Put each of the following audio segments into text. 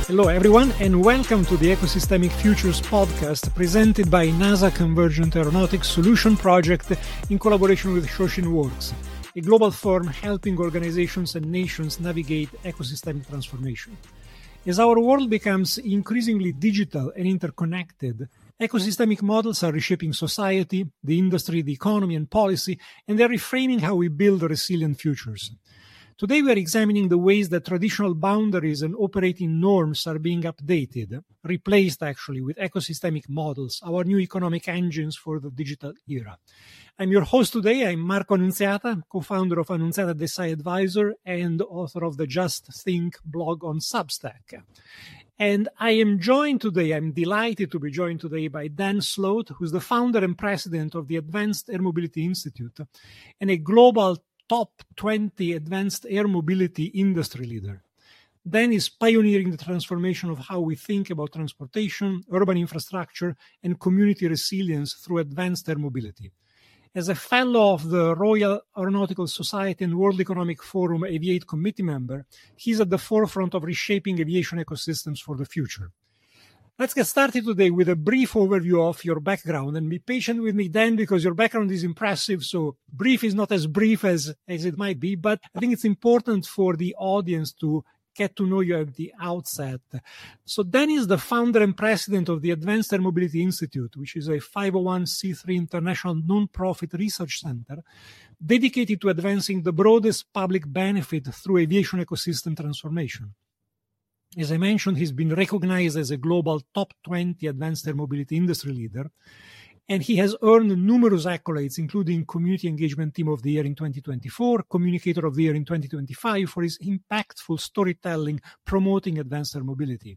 Hello, everyone, and welcome to the Ecosystemic Futures podcast presented by NASA Convergent Aeronautics Solution Project in collaboration with ShoshinWorks, a global firm helping organizations and nations navigate ecosystemic transformation. As our world becomes increasingly digital and interconnected, ecosystemic models are reshaping society, the industry, the economy, and policy, and they're reframing how we build resilient futures. Today, we are examining the ways that traditional boundaries and operating norms are being updated, replaced actually with ecosystemic models, our new economic engines for the digital era. I'm your host today. I'm Marco Annunziata, co-founder of Annunziata Desai Advisor and author of the Just Think blog on Substack. And I'm delighted to be joined today by Dan Sloat, who's the founder and president of the Advanced Air Mobility Institute and a global top 20 advanced air mobility industry leader. Dan is pioneering the transformation of how we think about transportation, urban infrastructure, and community resilience through advanced air mobility. As a fellow of the Royal Aeronautical Society and World Economic Forum Aviate Committee member, he's at the forefront of reshaping aviation ecosystems for the future. Let's get started today with a brief overview of your background, and be patient with me, Dan, because your background is impressive. So brief is not as brief as it might be, but I think it's important for the audience to get to know you at the outset. So Dan is the founder and president of the Advanced Air Mobility Institute, which is a 501c3 international nonprofit research center dedicated to advancing the broadest public benefit through aviation ecosystem transformation. As I mentioned, he's been recognized as a global top 20 advanced air mobility industry leader, and he has earned numerous accolades, including Community Engagement Team of the Year in 2024, Communicator of the Year in 2025, for his impactful storytelling promoting advanced air mobility.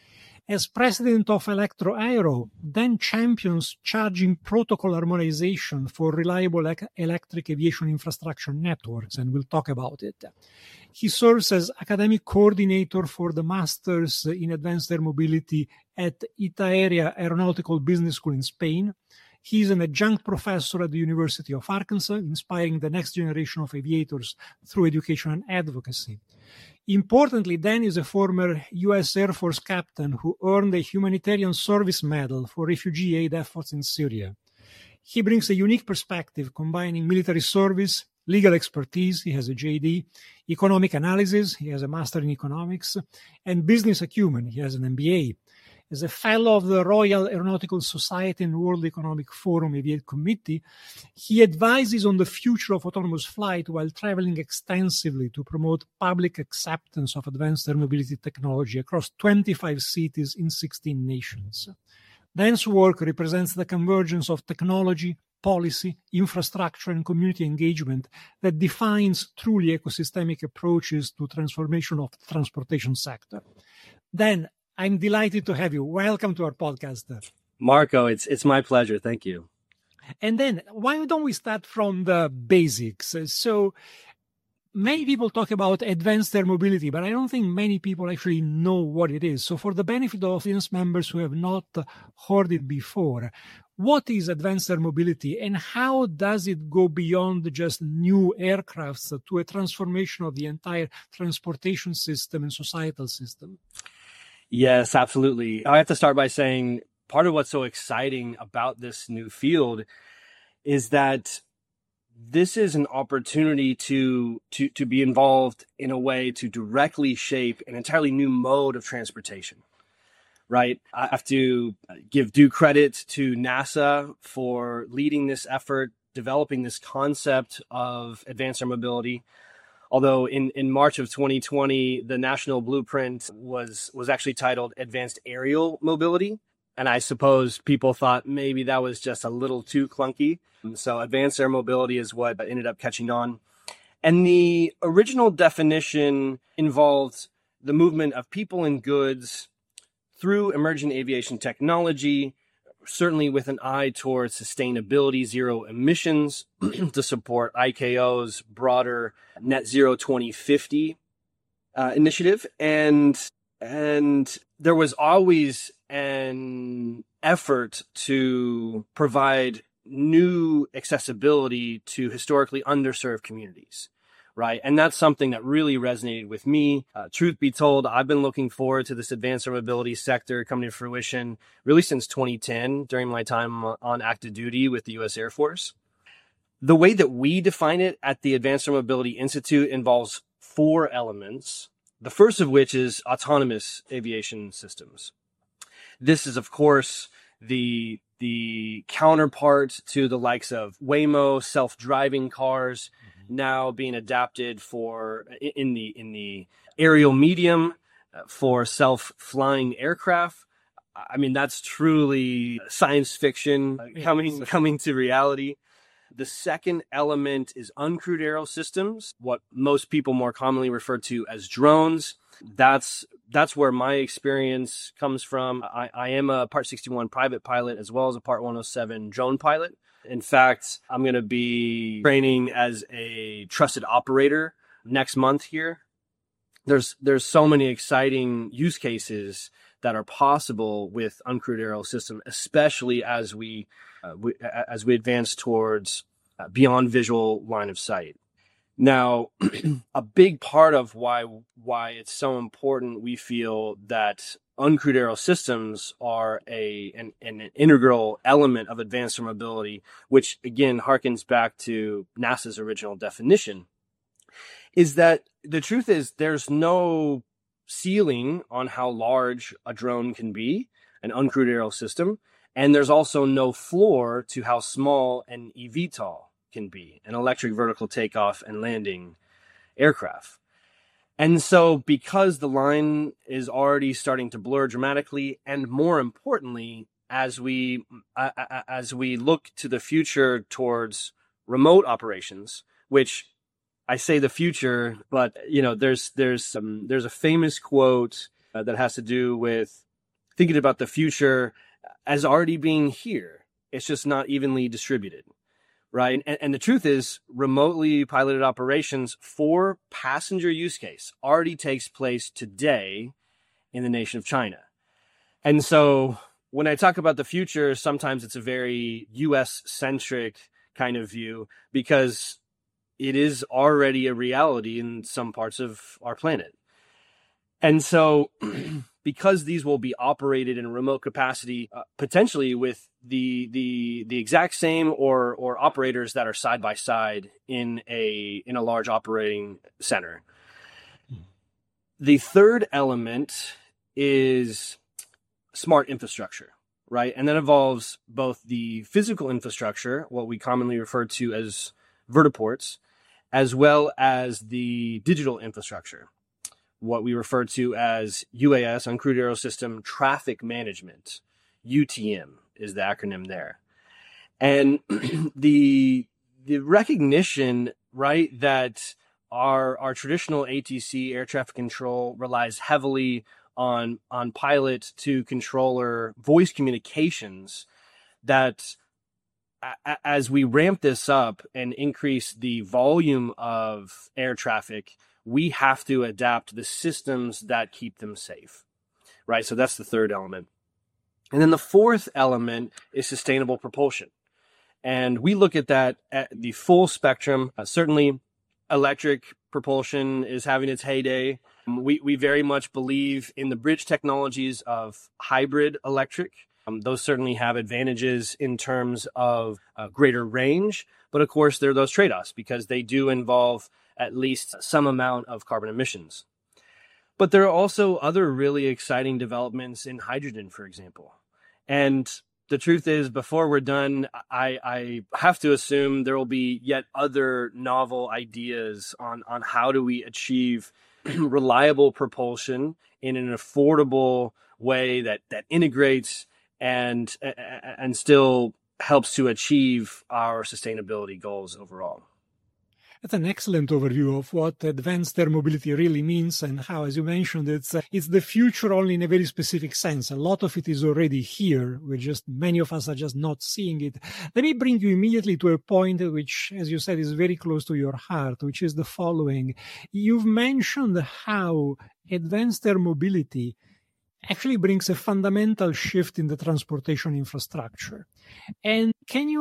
As president of Electro Aero, Dan champions charging protocol harmonization for reliable electric aviation infrastructure networks, and we'll talk about it. He serves as academic coordinator for the Masters in Advanced Air Mobility at Itaeria Aeronautical Business School in Spain. He is an adjunct professor at the University of Arkansas, inspiring the next generation of aviators through education and advocacy. Importantly, Dan is a former U.S. Air Force captain who earned a Humanitarian Service Medal for refugee aid efforts in Syria. He brings a unique perspective, combining military service, legal expertise, he has a JD, economic analysis, he has a master in economics, and business acumen, he has an MBA. As a fellow of the Royal Aeronautical Society and World Economic Forum Aviate Committee, he advises on the future of autonomous flight while traveling extensively to promote public acceptance of advanced air mobility technology across 25 cities in 16 nations. Dan's work represents the convergence of technology, policy, infrastructure, and community engagement that defines truly ecosystemic approaches to transformation of the transportation sector. Dan, I'm delighted to have you. Welcome to our podcast. Marco, it's my pleasure. Thank you. And then why don't we start from the basics? So many people talk about advanced air mobility, but I don't think many people actually know what it is. So for the benefit of audience members who have not heard it before, what is advanced air mobility and how does it go beyond just new aircrafts to a transformation of the entire transportation system and societal system? Yes, absolutely. I have to start by saying part of what's so exciting about this new field is that this is an opportunity to be involved in a way to directly shape an entirely new mode of transportation, right? I have to give due credit to NASA for leading this effort, developing this concept of advanced air mobility. Although in March of 2020, the national blueprint was actually titled Advanced Aerial Mobility. And I suppose people thought maybe that was just a little too clunky. So advanced air mobility is what ended up catching on. And the original definition involved the movement of people and goods through emerging aviation technology, certainly with an eye towards sustainability, zero emissions, to support ICAO's broader Net Zero 2050 initiative. And there was always an effort to provide new accessibility to historically underserved communities, right? And that's something that really resonated with me. Truth be told, I've been looking forward to this advanced air mobility sector coming to fruition really since 2010 during my time on active duty with the U.S. Air Force. The way that we define it at the Advanced Air Mobility Institute involves 4 elements, the first of which is autonomous aviation systems. This is, of course, the counterpart to the likes of Waymo, self-driving cars, now being adapted for in the aerial medium for self-flying aircraft. I mean, that's truly science fiction coming to reality. The second element is uncrewed aerial systems, what most people more commonly refer to as drones. That's where my experience comes from. I am a Part 61 private pilot as well as a Part 107 drone pilot. In fact, I'm going to be training as a trusted operator next month here. There's so many exciting use cases that are possible with uncrewed aerial system, especially as we advance towards beyond visual line of sight. Now, a big part of why it's so important, we feel, that uncrewed aerial systems are an integral element of advanced air mobility, which again harkens back to NASA's original definition, is that the truth is there's no ceiling on how large a drone can be, an uncrewed aerial system, and there's also no floor to how small an eVTOL can be, an electric vertical takeoff and landing aircraft. And so because the line is already starting to blur dramatically, and more importantly, as we look to the future towards remote operations, which I say the future, but there's a famous quote that has to do with thinking about the future as already being here. It's just not evenly distributed, right? And the truth is, remotely piloted operations for passenger use case already takes place today in the nation of China. And so when I talk about the future, sometimes it's a very US-centric kind of view, because it is already a reality in some parts of our planet. And so because these will be operated in a remote capacity, potentially with the exact same or operators that are side by side in a large operating center. The third element is smart infrastructure, right? And that involves both the physical infrastructure, what we commonly refer to as vertiports, as well as the digital infrastructure, what we refer to as UAS, Uncrewed Aerial System Traffic Management. UTM is the acronym there. And the recognition, right, that our traditional ATC, air traffic control, relies heavily on pilot to controller voice communications, that as we ramp this up and increase the volume of air traffic, we have to adapt the systems that keep them safe, right? So that's the third element. And then the fourth element is sustainable propulsion. And we look at that at the full spectrum. Certainly, electric propulsion is having its heyday. We very much believe in the bridge technologies of hybrid electric. Those certainly have advantages in terms of greater range, but of course there are those trade-offs because they do involve at least some amount of carbon emissions. But there are also other really exciting developments in hydrogen, for example. And the truth is, before we're done, I have to assume there will be yet other novel ideas on how do we achieve reliable propulsion in an affordable way that integrates and still helps to achieve our sustainability goals overall. That's an excellent overview of what advanced air mobility really means and how, as you mentioned, it's the future only in a very specific sense. A lot of it is already here. Many of us are just not seeing it. Let me bring you immediately to a point which, as you said, is very close to your heart, which is the following. You've mentioned how advanced air mobility actually brings a fundamental shift in the transportation infrastructure. And can you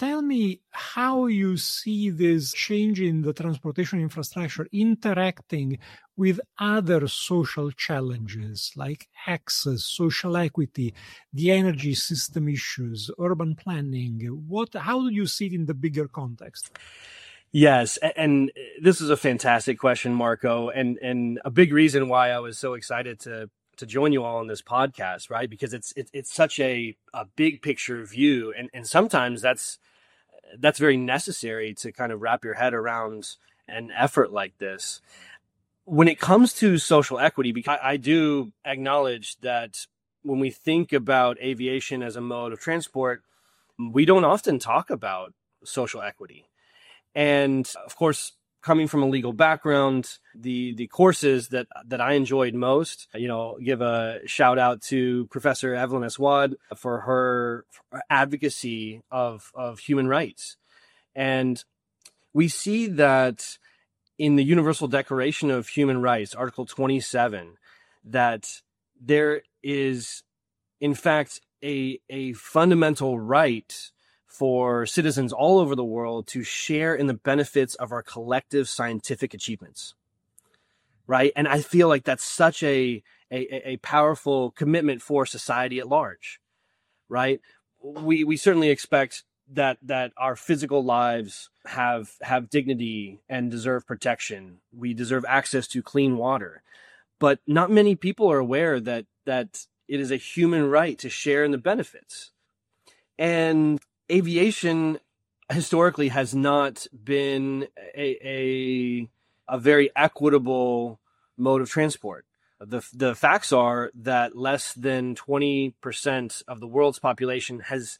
tell me how you see this change in the transportation infrastructure interacting with other social challenges like access, social equity, the energy system issues, urban planning. How do you see it in the bigger context? Yes, and this is a fantastic question, Marco, and a big reason why I was so excited to join you all on this podcast, right? Because it's such a big picture view, and sometimes that's very necessary to kind of wrap your head around an effort like this. When it comes to social equity, because I do acknowledge that when we think about aviation as a mode of transport, we don't often talk about social equity. And of course, coming from a legal background, the courses that I enjoyed most, give a shout out to Professor Evelyn Aswad for her advocacy of human rights. And we see that in the Universal Declaration of Human Rights, Article 27, that there is, in fact, a fundamental right for citizens all over the world to share in the benefits of our collective scientific achievements, right? And I feel like that's such a powerful commitment for society at large, right? We certainly expect that our physical lives have dignity and deserve protection. We deserve access to clean water, but not many people are aware that it is a human right to share in the benefits. And aviation historically has not been a very equitable mode of transport. The facts are that less than 20% of the world's population has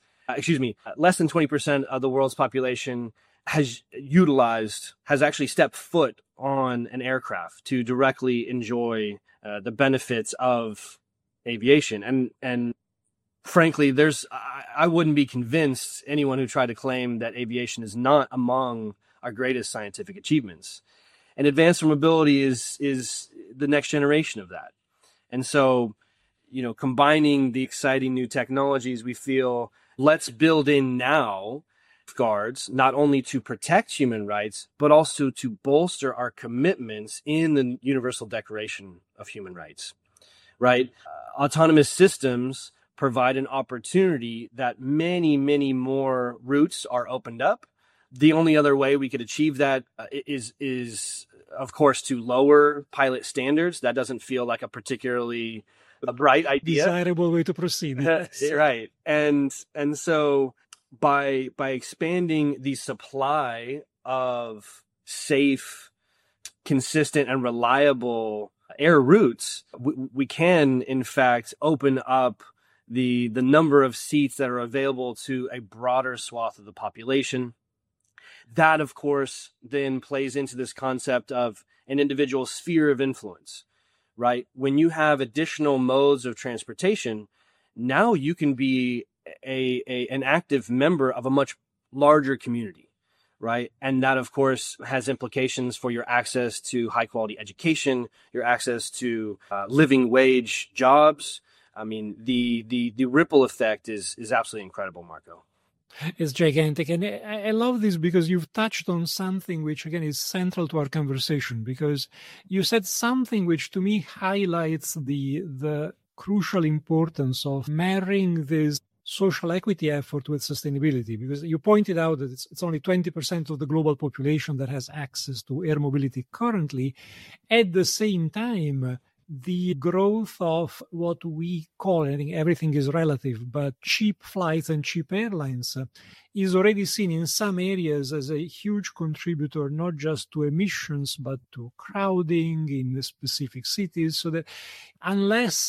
actually stepped foot on an aircraft to directly enjoy the benefits of aviation. And frankly, I wouldn't be convinced anyone who tried to claim that aviation is not among our greatest scientific achievements. And advanced mobility is the next generation of that. And so, combining the exciting new technologies, we feel let's build in now safeguards, not only to protect human rights, but also to bolster our commitments in the Universal Declaration of Human Rights, right? Autonomous systems provide an opportunity that many, many more routes are opened up. The only other way we could achieve that is of course, to lower pilot standards. That doesn't feel like a particularly bright idea. Desirable way to proceed. Right. And so by expanding the supply of safe, consistent, and reliable air routes, we can, in fact, open up the number of seats that are available to a broader swath of the population. That, of course, then plays into this concept of an individual's sphere of influence, right? When you have additional modes of transportation, now you can be an active member of a much larger community, right? And that, of course, has implications for your access to high quality education, your access to living wage jobs. I mean, the ripple effect is absolutely incredible, Marco. It's gigantic. And I love this because you've touched on something which, again, is central to our conversation, because you said something which to me highlights the crucial importance of marrying this social equity effort with sustainability, because you pointed out that it's only 20% of the global population that has access to air mobility currently. At the same time, the growth of what we call, I think everything is relative, but cheap flights and cheap airlines is already seen in some areas as a huge contributor, not just to emissions, but to crowding in the specific cities. So that unless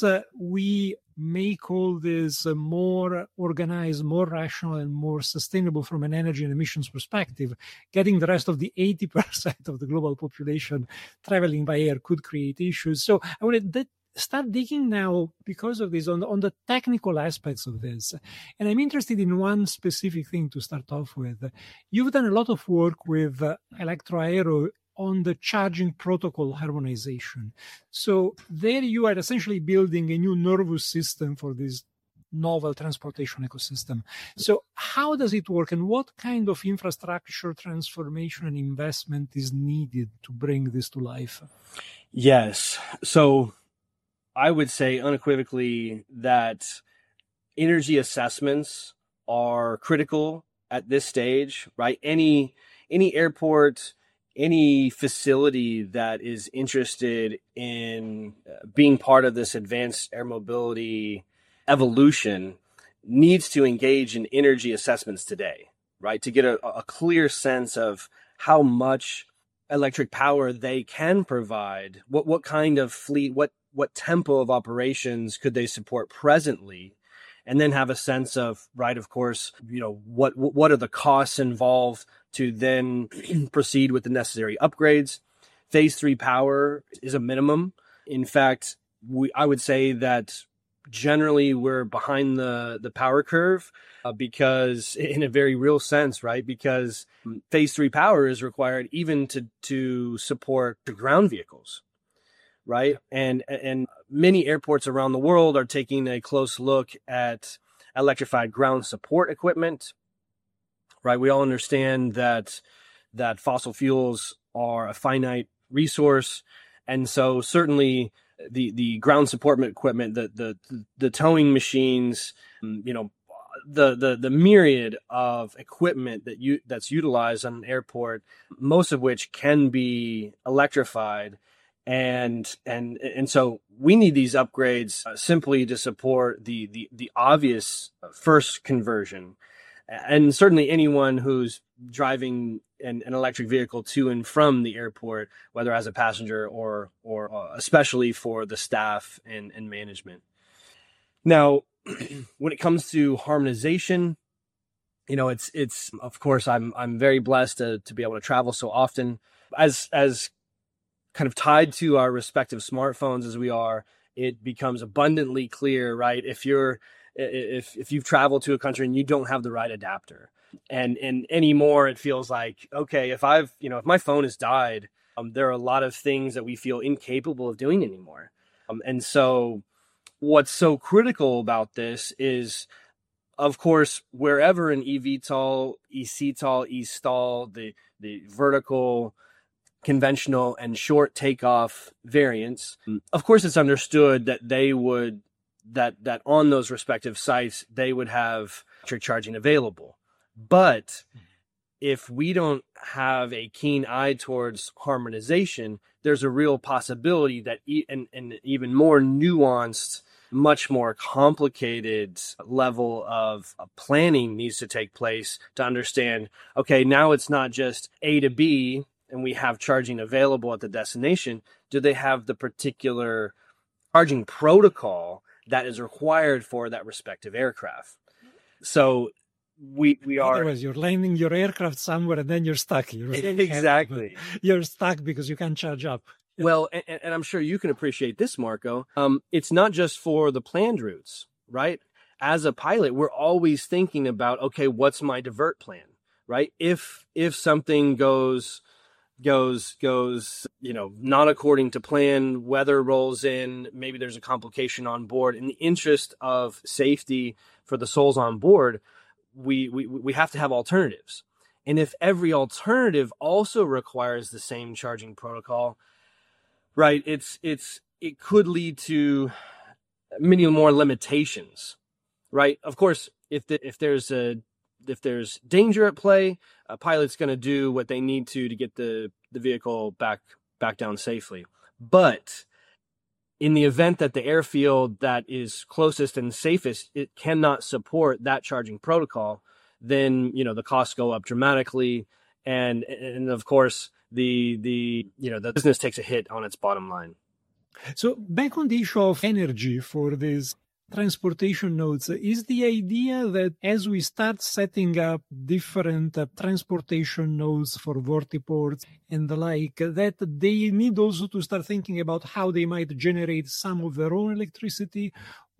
we make all this more organized, more rational, and more sustainable from an energy and emissions perspective, getting the rest of the 80% of the global population traveling by air could create issues. So I want to start digging now, because of this, on the technical aspects of this. And I'm interested in one specific thing to start off with. You've done a lot of work with Electro-Aero on the charging protocol harmonization. So there you are essentially building a new nervous system for these novel transportation ecosystem. So how does it work, and what kind of infrastructure transformation and investment is needed to bring this to life? Yes. So I would say unequivocally that energy assessments are critical at this stage, right? Any airport, any facility that is interested in being part of this advanced air mobility evolution needs to engage in energy assessments today, right? To get a clear sense of how much electric power they can provide, what kind of fleet, what tempo of operations could they support presently, and then have a sense of, right, of course, what are the costs involved to then proceed with the necessary upgrades. Phase 3 power is a minimum. In fact, I would say that generally we're behind the power curve because in a very real sense, right? Because phase 3 power is required even to support the ground vehicles, right? And many airports around the world are taking a close look at electrified ground support equipment, right? We all understand that fossil fuels are a finite resource, and so certainly the ground support equipment, the towing machines, the myriad of equipment that's utilized on an airport, most of which can be electrified, and so we need these upgrades simply to support the obvious first conversion. And certainly anyone who's driving an electric vehicle to and from the airport, whether as a passenger or especially for the staff and management. Now, when it comes to harmonization, it's of course I'm very blessed to be able to travel so often. As kind of tied to our respective smartphones as we are, it becomes abundantly clear, right? If you've traveled to a country and you don't have the right adapter, and anymore it feels like, okay, if my phone has died, there are a lot of things that we feel incapable of doing anymore. And so what's so critical about this is, of course, wherever an eVTOL, eCTOL, eSTOL, the vertical, conventional, and short takeoff variants, of course, it's understood that that on those respective sites, they would have electric charging available. But if we don't have a keen eye towards harmonization, there's a real possibility that an even more nuanced, much more complicated level of planning needs to take place to understand, okay, now it's not just A to B and we have charging available at the destination. Do they have the particular charging protocol that is required for that respective aircraft? So we are. Otherwise, you're landing your aircraft somewhere and then you're stuck. Exactly. You're stuck because you can't charge up. Well, and I'm sure you can appreciate this, Marco. It's not just for the planned routes, right? As a pilot, we're always thinking about, okay, what's my divert plan, right? If something goes, not according to plan, weather rolls in, maybe there's a complication on board. In the interest of safety for the souls on board, we have to have alternatives. And if every alternative also requires the same charging protocol, right, it could lead to many more limitations, right? Of course, if there's danger at play, a pilot's going to do what they need to get the vehicle back down safely. But in the event that the airfield that is closest and safest, it cannot support that charging protocol, then the costs go up dramatically, and of course the business takes a hit on its bottom line. So back on the issue of energy for these transportation nodes, is the idea that as we start setting up different transportation nodes for vertiports and the like, that they need also to start thinking about how they might generate some of their own electricity,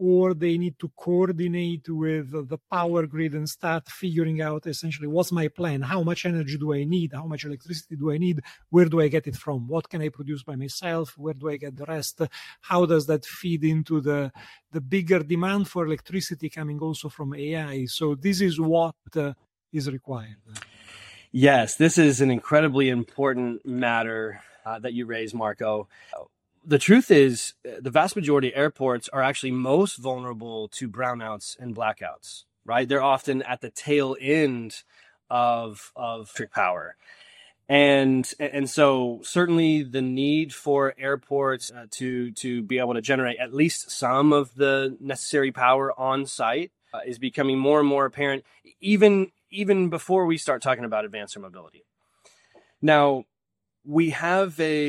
or they need to coordinate with the power grid and start figuring out essentially what's my plan, how much energy do I need, how much electricity do I need, where do I get it from, what can I produce by myself, where do I get the rest, how does that feed into the bigger demand for electricity coming also from AI. So this is what is required. Yes, this is an incredibly important matter that you raise, Marco. The truth is, the vast majority of airports are actually most vulnerable to brownouts and blackouts, right? They're often at the tail end of electric power. And so certainly the need for airports to be able to generate at least some of the necessary power on site is becoming more and more apparent, even before we start talking about advanced air mobility. Now, we have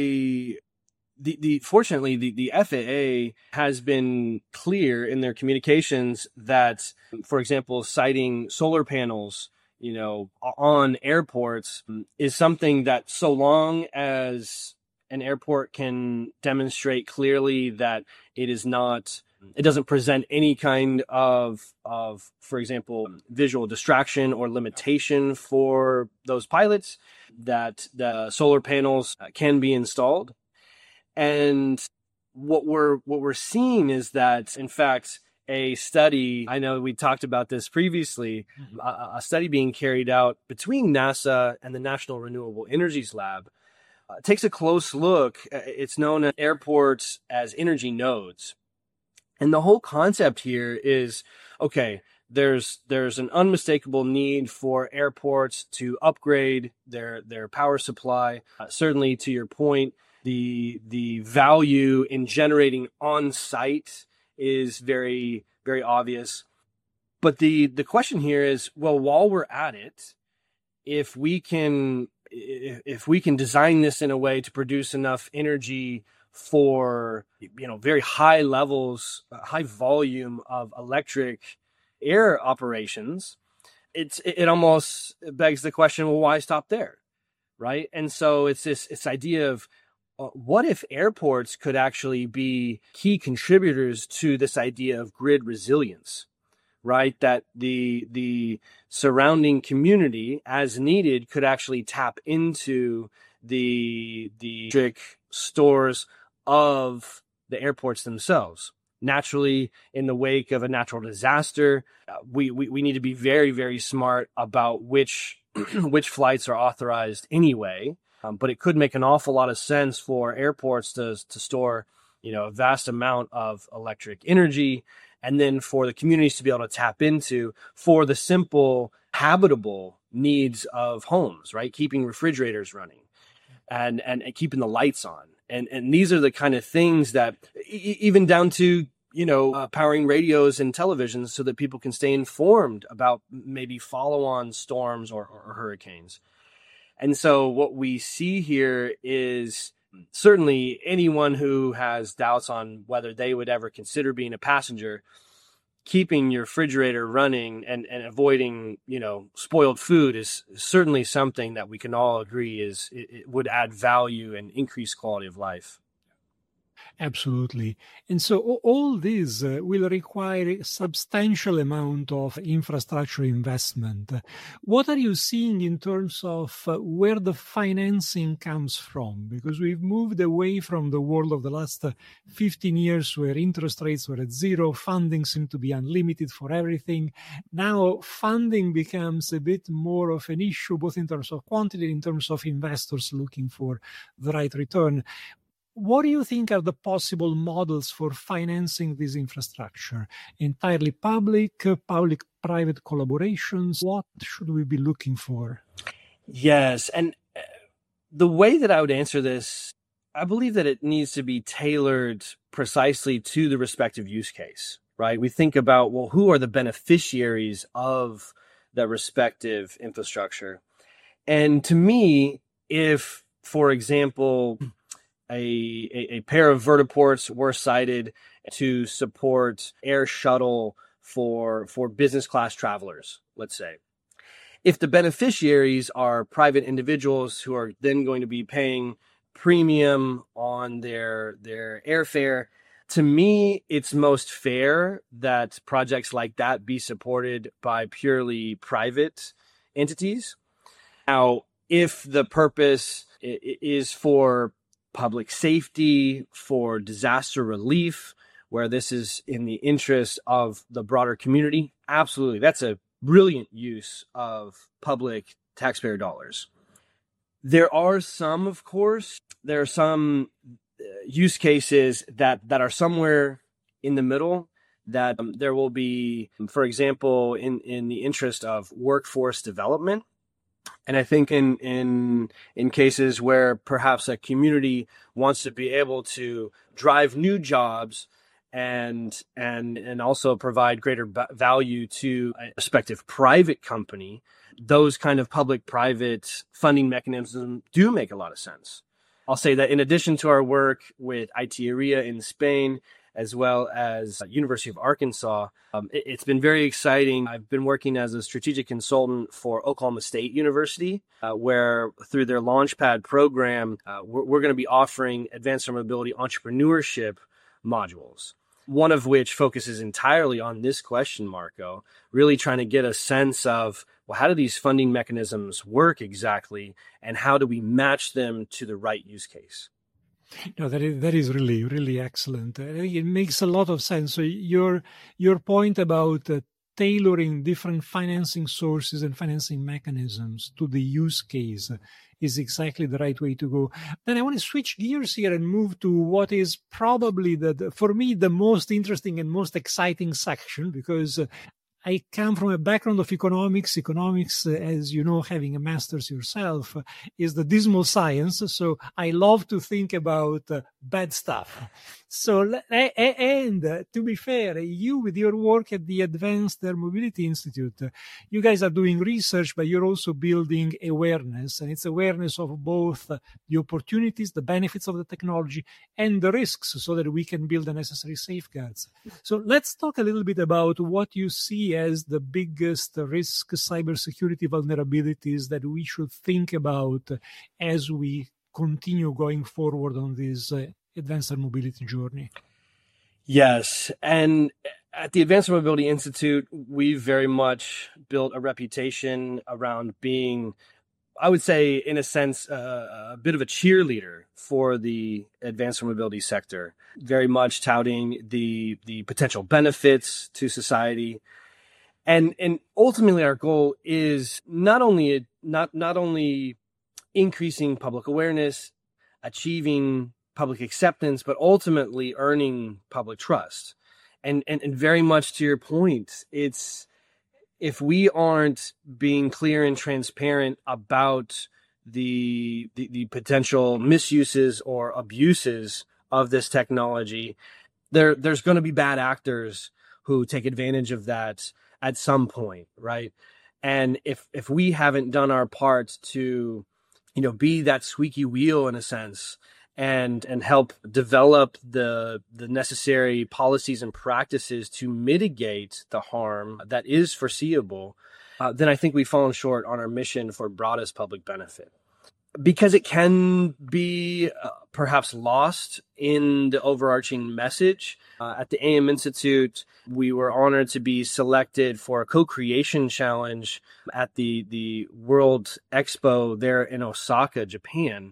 fortunately, the FAA has been clear in their communications that, for example, citing solar panels, on airports is something that, so long as an airport can demonstrate clearly that it doesn't present any kind of, for example, visual distraction or limitation for those pilots, that the solar panels can be installed. And what we're seeing is that, in fact, a study, I know we talked about this previously, a study being carried out between NASA and the National Renewable Energies Lab takes a close look. It's known at airports as energy nodes. And the whole concept here is, okay, there's an unmistakable need for airports to upgrade their power supply. Certainly, to your point, the value in generating on-site is very, very obvious. But the question here is, well, while we're at it, if we can design this in a way to produce enough energy for, very high levels, high volume of electric air operations, it almost begs the question, well, why stop there? Right? And so it's this idea of, what if airports could actually be key contributors to this idea of grid resilience, right? That the surrounding community, as needed, could actually tap into the electric stores of the airports themselves. Naturally, in the wake of a natural disaster, we need to be very, very smart about which flights are authorized anyway. But it could make an awful lot of sense for airports to store, a vast amount of electric energy, and then for the communities to be able to tap into for the simple habitable needs of homes, right? Keeping refrigerators running and keeping the lights on. And these are the kind of things that even down to, powering radios and televisions so that people can stay informed about maybe follow-on storms or hurricanes. And so what we see here is certainly anyone who has doubts on whether they would ever consider being a passenger, keeping your refrigerator running and avoiding, spoiled food is certainly something that we can all agree it would add value and increase quality of life. Absolutely. And so all this will require a substantial amount of infrastructure investment. What are you seeing in terms of where the financing comes from? Because we've moved away from the world of the last 15 years where interest rates were at zero, funding seemed to be unlimited for everything. Now funding becomes a bit more of an issue, both in terms of quantity, in terms of investors looking for the right return. What do you think are the possible models for financing this infrastructure? Entirely public-private collaborations? What should we be looking for? Yes, and the way that I would answer this, I believe that it needs to be tailored precisely to the respective use case, right? We think about, well, who are the beneficiaries of the respective infrastructure? And to me, if, for example, a pair of vertiports were cited to support air shuttle for business class travelers, let's say. If the beneficiaries are private individuals who are then going to be paying premium on their airfare, To me, it's most fair that projects like that be supported by purely private entities. Now, if the purpose is for public safety, for disaster relief, where this is in the interest of the broader community, absolutely. That's a brilliant use of public taxpayer dollars. There are some, of course, use cases that are somewhere in the middle, that there will be, for example, in the interest of workforce development. And I think in cases where perhaps a community wants to be able to drive new jobs and also provide greater value to a respective private company, those kind of public-private funding mechanisms do make a lot of sense. I'll say that in addition to our work with ITERIA in Spain, as well as University of Arkansas, it's been very exciting. I've been working as a strategic consultant for Oklahoma State University, where through their Launchpad program, we're going to be offering advanced air mobility entrepreneurship modules, one of which focuses entirely on this question, Marco, really trying to get a sense of, well, how do these funding mechanisms work exactly, and how do we match them to the right use case? No, that is really, really excellent. It makes a lot of sense. So your point about tailoring different financing sources and financing mechanisms to the use case is exactly the right way to go. Then I want to switch gears here and move to what is probably for me, the most interesting and most exciting section, because I come from a background of economics. Economics, as you know, having a master's yourself, is the dismal science. So I love to think about bad stuff. So, and to be fair, you with your work at the Advanced Air Mobility Institute, you guys are doing research, but you're also building awareness. And it's awareness of both the opportunities, the benefits of the technology, and the risks, so that we can build the necessary safeguards. So let's talk a little bit about what you see as the biggest risk cybersecurity vulnerabilities that we should think about as we continue going forward on this advanced air mobility journey. Yes. And at the Advanced Air Mobility Institute, we very much built a reputation around being, I would say, in a sense, a bit of a cheerleader for the advanced air mobility sector, very much touting the potential benefits to society. And ultimately our goal is not only increasing public awareness, achieving public acceptance, but ultimately earning public trust. And very much to your point, it's, if we aren't being clear and transparent about the potential misuses or abuses of this technology, there's going to be bad actors who take advantage of that at some point, right? And if we haven't done our part to, be that squeaky wheel in a sense, and help develop the necessary policies and practices to mitigate the harm that is foreseeable, then I think we've fallen short on our mission for broadest public benefit. Because it can be perhaps lost in the overarching message. At the AM Institute, we were honored to be selected for a co-creation challenge at the World Expo there in Osaka, Japan.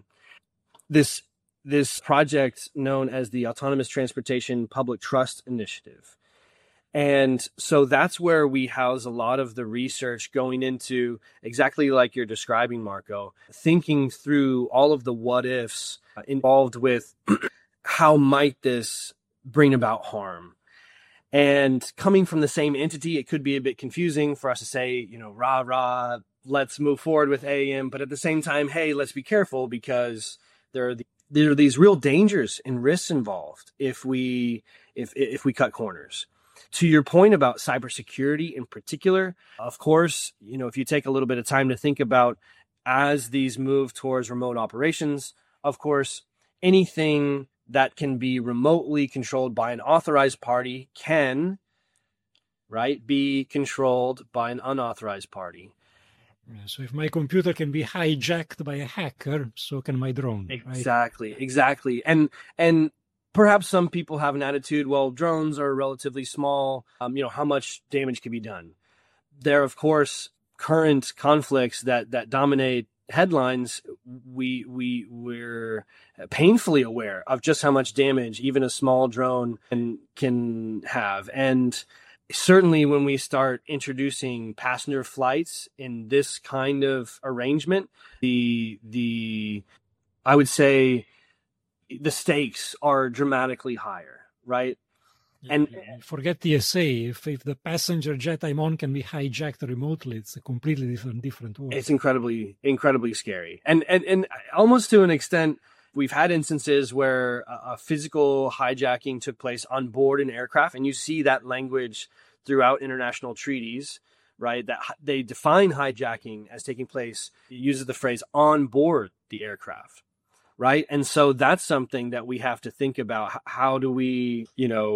This project known as the Autonomous Transportation Public Trust Initiative. And so that's where we house a lot of the research going into exactly like you're describing, Marco, thinking through all of the what ifs involved with how might this bring about harm. And coming from the same entity, it could be a bit confusing for us to say, rah, let's move forward with AM. But at the same time, hey, let's be careful, because there are these real dangers and risks involved if we cut corners. To your point about cybersecurity in particular, of course, if you take a little bit of time to think about, as these move towards remote operations, of course, anything that can be remotely controlled by an authorized party can, right, be controlled by an unauthorized party. So if my computer can be hijacked by a hacker, so can my drone. Exactly. And perhaps some people have an attitude, well, drones are relatively small. How much damage can be done? There, of course, current conflicts that dominate headlines, we're painfully aware of just how much damage even a small drone can have. And certainly when we start introducing passenger flights in this kind of arrangement, I would say the stakes are dramatically higher, right? And forget TSA. If the passenger jet I'm on can be hijacked remotely, it's a completely different world. It's incredibly, incredibly scary. And almost to an extent, we've had instances where a physical hijacking took place on board an aircraft, and you see that language throughout international treaties, right? That they define hijacking as taking place. It uses the phrase on board the aircraft. Right. And so that's something that we have to think about. How do we,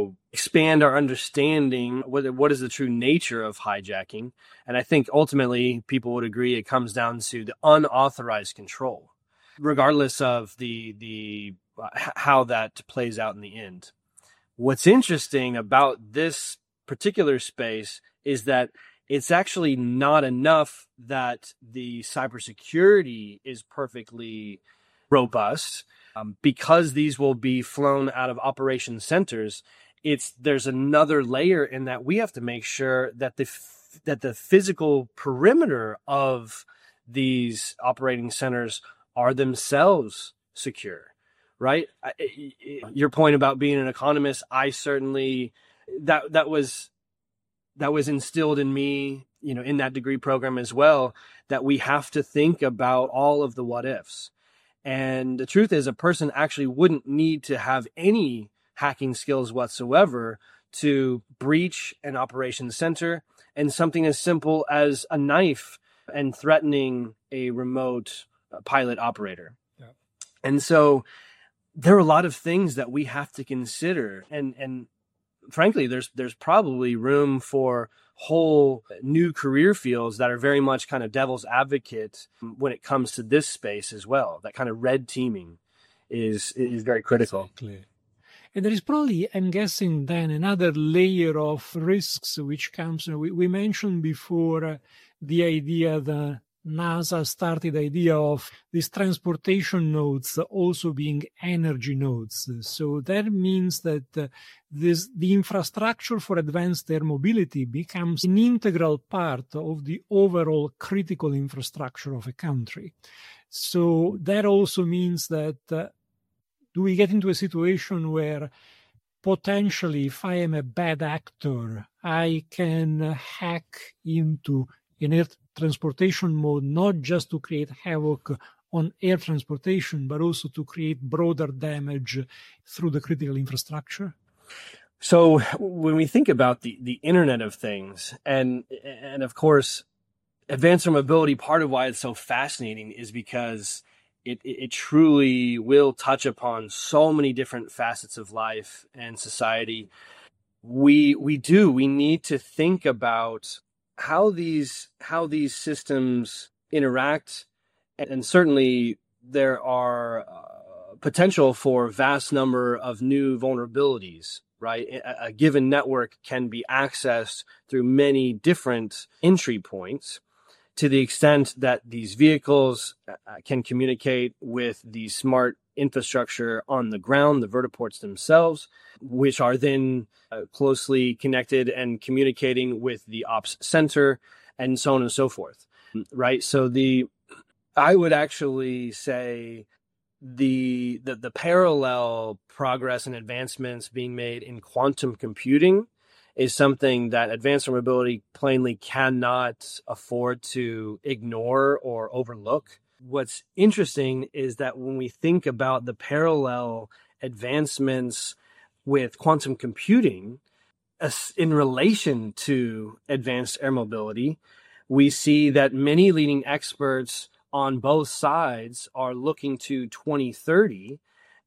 expand our understanding? What is the true nature of hijacking? And I think ultimately people would agree it comes down to the unauthorized control, regardless of the how that plays out in the end. What's interesting about this particular space is that it's actually not enough that the cybersecurity is perfectly robust, because these will be flown out of operation centers. There's another layer in that we have to make sure that the physical perimeter of these operating centers are themselves secure, right? Your point about being an economist, I certainly that was instilled in me, in that degree program as well, that we have to think about all of the what ifs. And the truth is, a person actually wouldn't need to have any hacking skills whatsoever to breach an operations center, and something as simple as a knife and threatening a remote pilot operator. Yeah. And so there are a lot of things that we have to consider. And frankly, there's probably room for whole new career fields that are very much kind of devil's advocate when it comes to this space as well. That kind of red teaming is very critical. Exactly. And there is probably, I'm guessing, then another layer of risks which comes. We mentioned before the idea that NASA started the idea of these transportation nodes also being energy nodes. So that means that the infrastructure for advanced air mobility becomes an integral part of the overall critical infrastructure of a country. So that also means that do we get into a situation where potentially, if I am a bad actor, I can hack into an air transportation mode, not just to create havoc on air transportation, but also to create broader damage through the critical infrastructure? So when we think about the Internet of Things, and of course, advanced air mobility, part of why it's so fascinating is because it truly will touch upon so many different facets of life and society. We need to think about how these systems interact, and certainly there are potential for a vast number of new vulnerabilities, right? A given network can be accessed through many different entry points, to the extent that these vehicles can communicate with the smart infrastructure on the ground, the vertiports themselves, which are then closely connected and communicating with the ops center, and so on and so forth, right? So I would actually say the parallel progress and advancements being made in quantum computing is something that advanced air mobility plainly cannot afford to ignore or overlook. What's interesting is that when we think about the parallel advancements with quantum computing in relation to advanced air mobility, we see that many leading experts on both sides are looking to 2030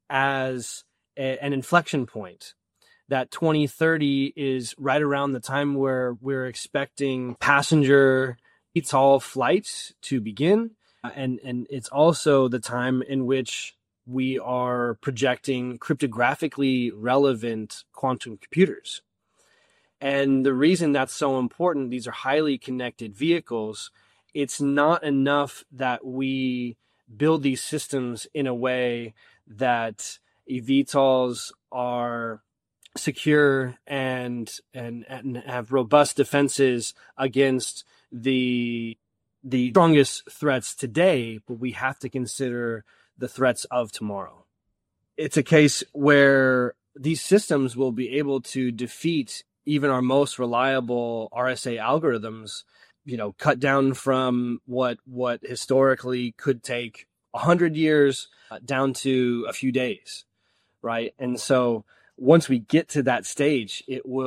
as an inflection point. That 2030 is right around the time where we're expecting passenger eVTOL flights to begin. And it's also the time in which we are projecting cryptographically relevant quantum computers. And the reason that's so important, these are highly connected vehicles. It's not enough that we build these systems in a way that eVTOLs are secure and have robust defenses against the strongest threats today, but we have to consider the threats of tomorrow. It's a case where these systems will be able to defeat even our most reliable RSA algorithms, cut down from what historically could take 100 years down to a few days, right? And so once we get to that stage,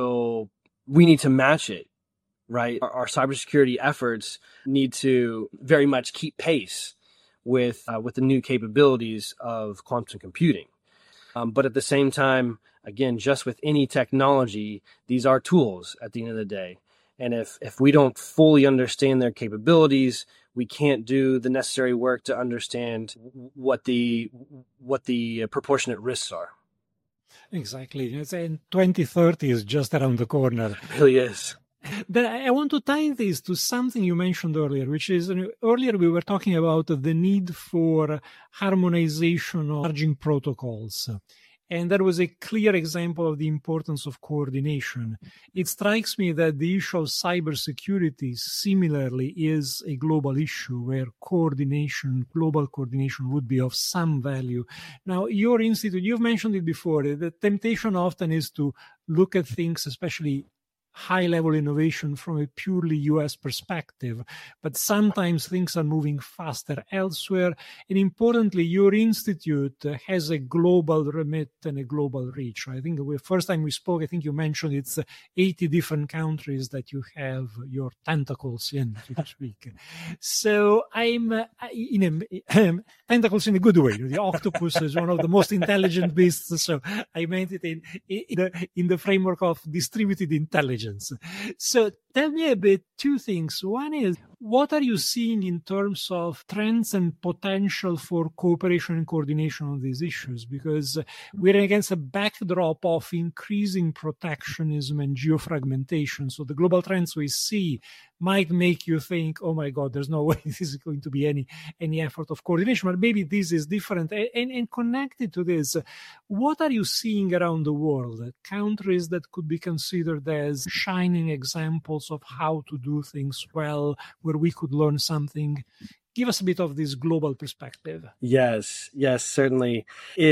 we need to match it, right? Our cybersecurity efforts need to very much keep pace with the new capabilities of quantum computing. But at the same time, again, just with any technology, these are tools at the end of the day. And if we don't fully understand their capabilities, we can't do the necessary work to understand what the proportionate risks are. Exactly. And 2030 is just around the corner. It really is. Then I want to tie this to something you mentioned earlier, which is earlier we were talking about the need for harmonization of charging protocols. And that was a clear example of the importance of coordination. It strikes me that the issue of cybersecurity similarly is a global issue where global coordination would be of some value. Now, your institute, you've mentioned it before, the temptation often is to look at things, especially high-level innovation from a purely U.S. perspective, but sometimes things are moving faster elsewhere. And importantly, your institute has a global remit and a global reach. I think the first time we spoke, I think you mentioned it's 80 different countries that you have your tentacles in, so to speak. So I'm tentacles in a good way. The octopus is one of the most intelligent beasts, so I meant it in the framework of distributed intelligence. So tell me a bit, two things. One is, what are you seeing in terms of trends and potential for cooperation and coordination on these issues? Because we're against a backdrop of increasing protectionism and geofragmentation. So the global trends we see might make you think, oh my God, there's no way this is going to be any effort of coordination, but maybe this is different. And connected to this, what are you seeing around the world? Countries that could be considered as shining examples of how to do things well, where we could learn something. Give us a bit of this global perspective. Yes, certainly.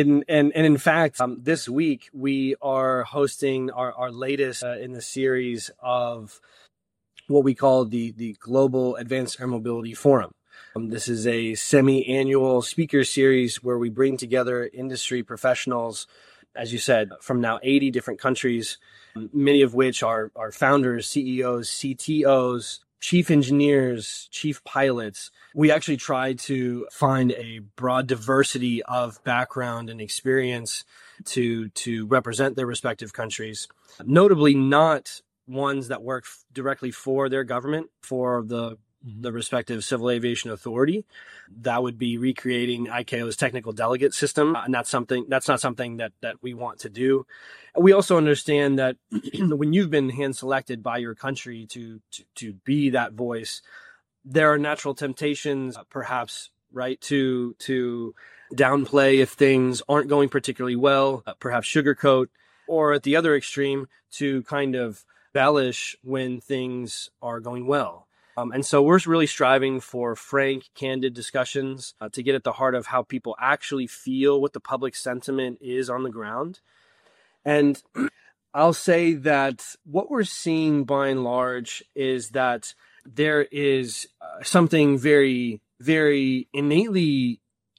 In fact, this week we are hosting our latest in the series of what we call the Global Advanced Air Mobility Forum. This is a semi-annual speaker series where we bring together industry professionals, as you said, from now 80 different countries, many of which are founders, CEOs, CTOs, chief engineers, chief pilots. We actually try to find a broad diversity of background and experience to represent their respective countries, notably not ones that work directly for their government, for the respective civil aviation authority. That would be recreating ICAO's technical delegate system, and that's not something that we want to do. We also understand that when you've been hand selected by your country to be that voice, there are natural temptations, perhaps, right, to downplay if things aren't going particularly well, perhaps sugarcoat, or at the other extreme, to kind of embellish when things are going well. And so we're really striving for frank, candid discussions to get at the heart of how people actually feel, what the public sentiment is on the ground. And I'll say that what we're seeing by and large is that there is something very, very innately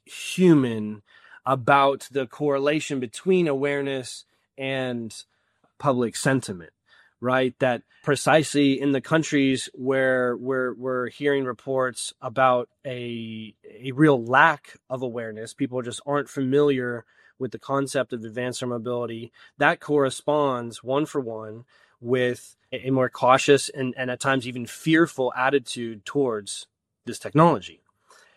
human about the correlation between awareness and public sentiment. Right, that precisely in the countries where we're hearing reports about a real lack of awareness, people just aren't familiar with the concept of advanced air mobility, that corresponds one for one with a more cautious and at times even fearful attitude towards this technology.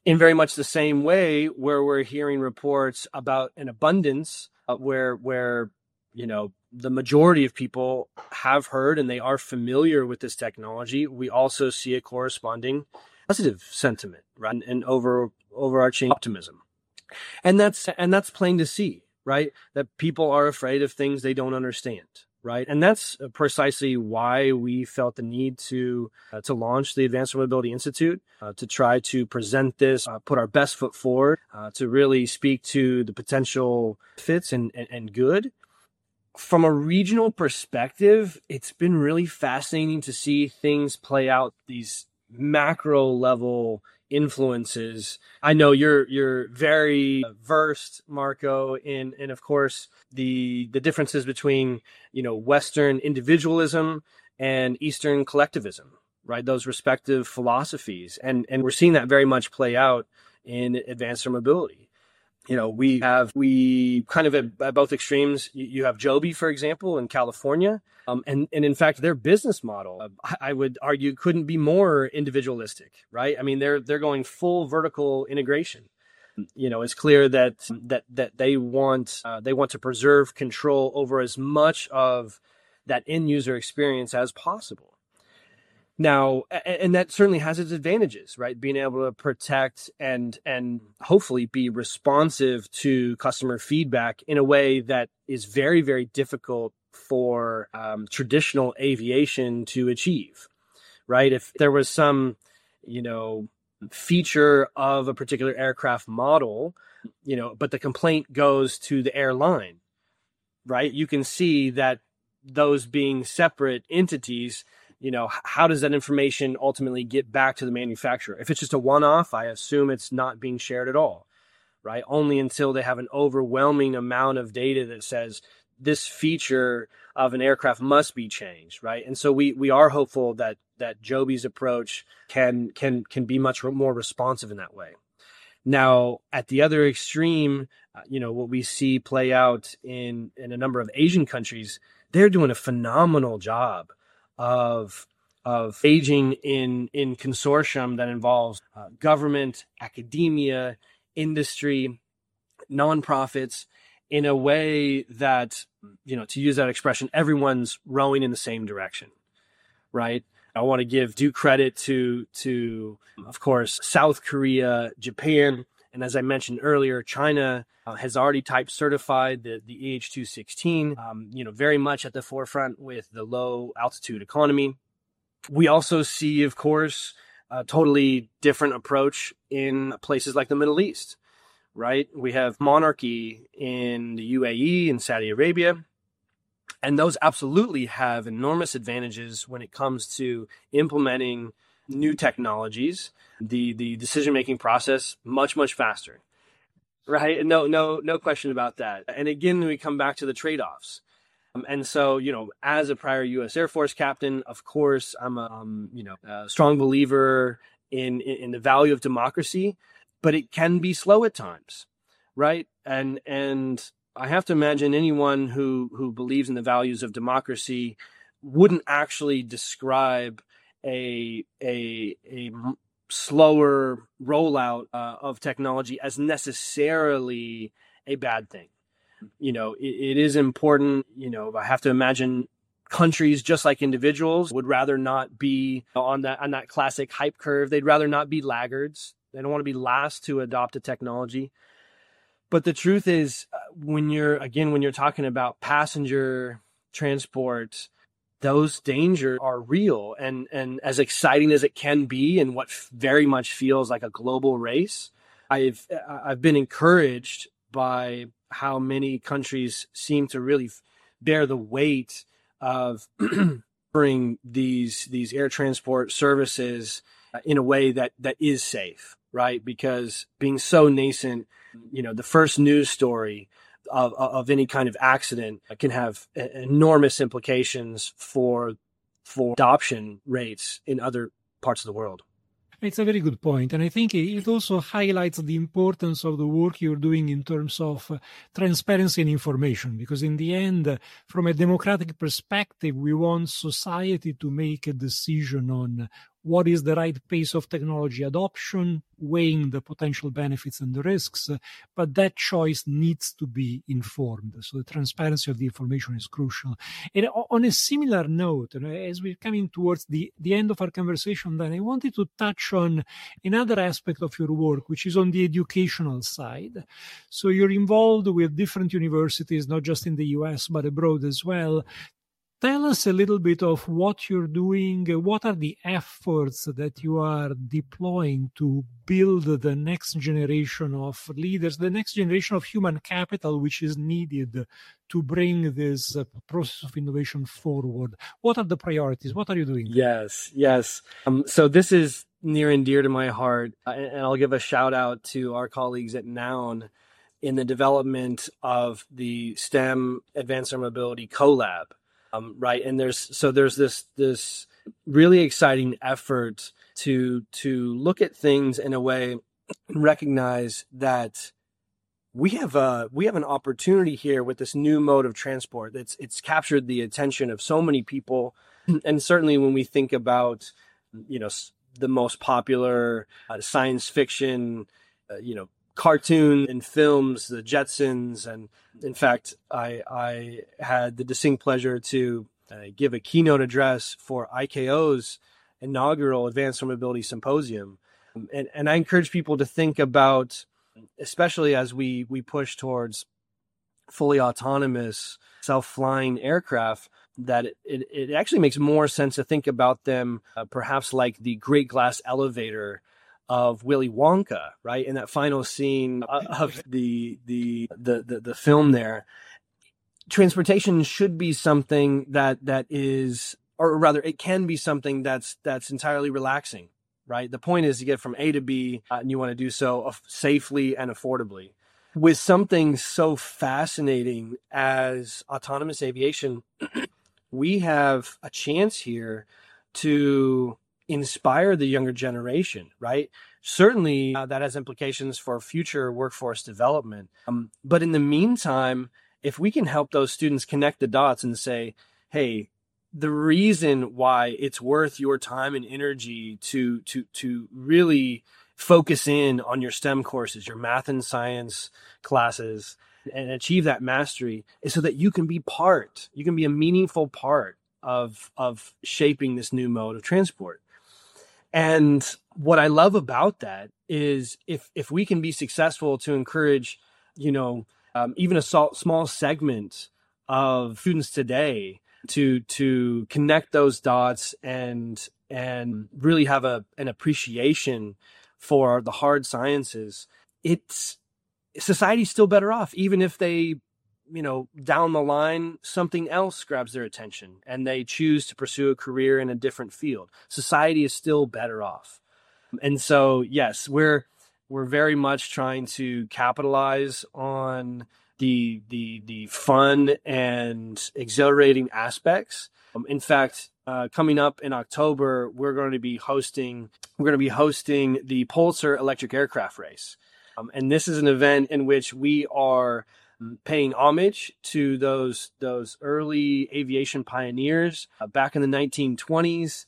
in very much the same way where we're hearing reports about an abundance where the majority of people have heard and they are familiar with this technology, we also see a corresponding positive sentiment, right? And overarching optimism. And that's plain to see, right? That people are afraid of things they don't understand, right? And that's precisely why we felt the need to launch the Advanced Mobility Institute, to try to present this, put our best foot forward, to really speak to the potential fits and good. From a regional perspective, it's been really fascinating to see things play out, these macro level influences. I know you're very versed, Marco, in of course the differences between Western individualism and Eastern collectivism, right? Those respective philosophies, and we're seeing that very much play out in advanced air mobility. We kind of at both extremes. You have Joby, for example, in California. And in fact, their business model, I would argue, couldn't be more individualistic, right? I mean, they're going full vertical integration. It's clear that they want to preserve control over as much of that end user experience as possible. Now, and that certainly has its advantages, right? Being able to protect and hopefully be responsive to customer feedback in a way that is very, very difficult for traditional aviation to achieve, right? If there was some, feature of a particular aircraft model, but the complaint goes to the airline, right? You can see that those being separate entities, how does that information ultimately get back to the manufacturer? If it's just a one-off, I assume it's not being shared at all, right? Only until they have an overwhelming amount of data that says this feature of an aircraft must be changed, right? And so we are hopeful that Joby's approach can be much more responsive in that way. Now, at the other extreme, what we see play out in a number of Asian countries, they're doing a phenomenal job of engaging in consortium that involves government, academia, industry, nonprofits, in a way that, to use that expression, everyone's rowing in the same direction, right? I want to give due credit to of course, South Korea, Japan, and as I mentioned earlier, China has already type certified the EH216, very much at the forefront with the low altitude economy. We also see, of course, a totally different approach in places like the Middle East, right? We have monarchy in the UAE and Saudi Arabia, and those absolutely have enormous advantages when it comes to implementing new technologies, the decision-making process much, much faster, right? No question about that. And again, we come back to the trade-offs. And so, as a prior U.S. Air Force captain, of course, I'm a strong believer in the value of democracy, but it can be slow at times, right? And I have to imagine anyone who believes in the values of democracy wouldn't actually describe a slower rollout of technology as necessarily a bad thing. It is important. I have to imagine countries, just like individuals, would rather not be on that classic hype curve. They'd rather not be laggards. They don't want to be last to adopt a technology. But the truth is, when you're talking about passenger transport, those dangers are real. And as exciting as it can be, and what very much feels like a global race, I've been encouraged by how many countries seem to really bear the weight of offering these air transport services in a way that is safe, right? Because being so nascent, the first news story of any kind of accident can have enormous implications for adoption rates in other parts of the world. It's a very good point. And I think it also highlights the importance of the work you're doing in terms of transparency and information, because in the end, from a democratic perspective, we want society to make a decision on what is the right pace of technology adoption, weighing the potential benefits and the risks, but that choice needs to be informed. So the transparency of the information is crucial. And on a similar note, as we're coming towards the end of our conversation, then I wanted to touch on another aspect of your work, which is on the educational side. So you're involved with different universities, not just in the US, but abroad as well. Tell us a little bit of what you're doing. What are the efforts that you are deploying to build the next generation of leaders, the next generation of human capital, which is needed to bring this process of innovation forward? What are the priorities? What are you doing? Yes. So this is near and dear to my heart, and I'll give a shout out to our colleagues at Noun in the development of the STEM Advanced Air Mobility CoLab. Right. And there's this really exciting effort to look at things in a way and recognize that we have an opportunity here with this new mode of transport. It's captured the attention of so many people. And certainly when we think about, the most popular science fiction, cartoon and films, the Jetsons. And in fact, I had the distinct pleasure to give a keynote address for ICAO's inaugural Advanced Air Mobility Symposium. And I encourage people to think about, especially as we push towards fully autonomous self-flying aircraft, that it actually makes more sense to think about them perhaps like the Great Glass Elevator of Willy Wonka, right? In that final scene of the film there. Transportation should be something that is, or rather it can be something that's entirely relaxing, right? The point is to get from A to B, and you want to do so safely and affordably. With something so fascinating as autonomous aviation, we have a chance here to inspire the younger generation, right? Certainly that has implications for future workforce development. But in the meantime, if we can help those students connect the dots and say, hey, the reason why it's worth your time and energy to really focus in on your STEM courses, your math and science classes, and achieve that mastery is so that you can be a meaningful part of shaping this new mode of transport. And what I love about that is if we can be successful to encourage, even a small segment of students today to connect those dots and really have an appreciation for the hard sciences, society's still better off, even if they, down the line, something else grabs their attention and they choose to pursue a career in a different field. Society is still better off. And so, yes, we're very much trying to capitalize on the fun and exhilarating aspects. In fact, coming up in October, we're going to be hosting the Pulsar Electric Aircraft Race. And this is an event in which we are paying homage to those early aviation pioneers back in the 1920s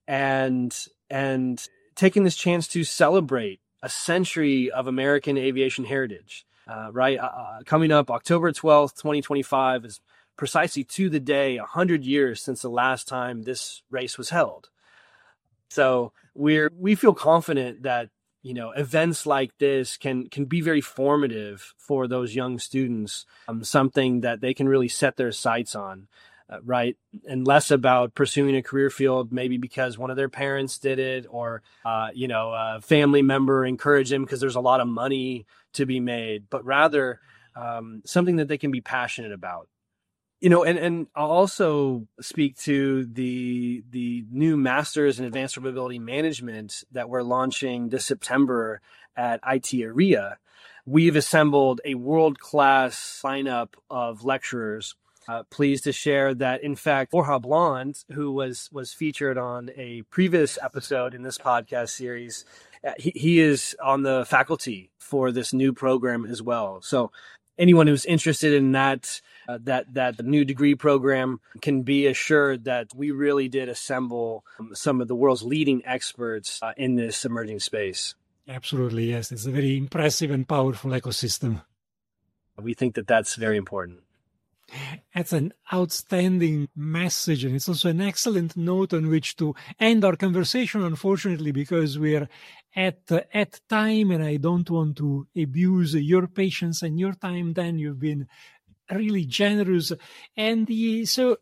and taking this chance to celebrate a century of American aviation heritage. Coming up October 12th, 2025 is precisely to the day 100 years since the last time this race was held. So we feel confident that events like this can be very formative for those young students, something that they can really set their sights on, right? And less about pursuing a career field, maybe because one of their parents did it or, a family member encouraged them because there's a lot of money to be made, but rather something that they can be passionate about. And I'll also speak to the new Masters in Advanced Air Mobility Management that we're launching this September at ITERIA. We've assembled a world-class lineup of lecturers. Pleased to share that, in fact, Borja Blond, who was featured on a previous episode in this podcast series, he is on the faculty for this new program as well. So anyone who's interested in that that the new degree program can be assured that we really did assemble some of the world's leading experts in this emerging space. Absolutely, yes. It's a very impressive and powerful ecosystem. We think that that's very important. That's an outstanding message, and it's also an excellent note on which to end our conversation, unfortunately, because we're at time, and I don't want to abuse your patience and your time. Dan, you've been really generous. And so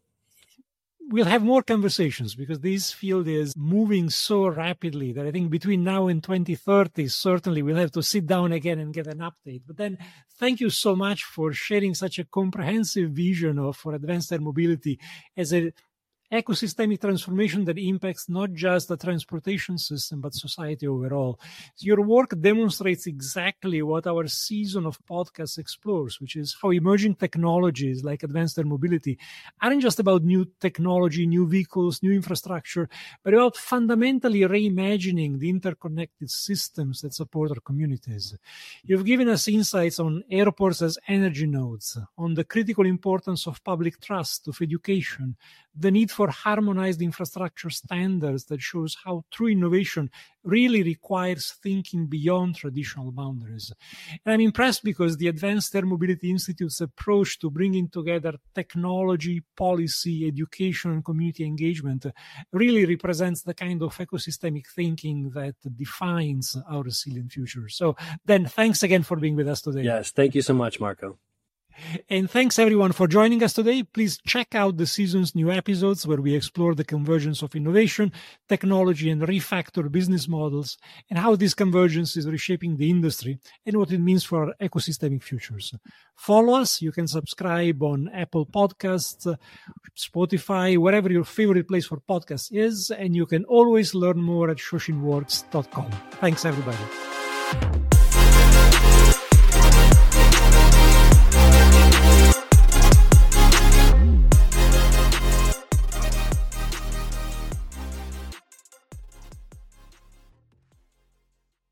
we'll have more conversations because this field is moving so rapidly that I think between now and 2030, certainly we'll have to sit down again and get an update. But then thank you so much for sharing such a comprehensive vision for advanced air mobility as a ecosystemic transformation that impacts not just the transportation system, but society overall. Your work demonstrates exactly what our season of podcasts explores, which is how emerging technologies like advanced air mobility aren't just about new technology, new vehicles, new infrastructure, but about fundamentally reimagining the interconnected systems that support our communities. You've given us insights on airports as energy nodes, on the critical importance of public trust, of education, the need for harmonized infrastructure standards that shows how true innovation really requires thinking beyond traditional boundaries. And I'm impressed because the Advanced Air Mobility Institute's approach to bringing together technology, policy, education, and community engagement really represents the kind of ecosystemic thinking that defines our resilient future. So then, thanks again for being with us today. Yes, thank you so much, Marco. And thanks everyone for joining us today. Please check out the season's new episodes where we explore the convergence of innovation, technology, and refactor business models, and how this convergence is reshaping the industry and what it means for our ecosystemic futures. Follow us. You can subscribe on Apple Podcasts, Spotify, wherever your favorite place for podcasts is, and you can always learn more at shoshinworks.com. Thanks, everybody.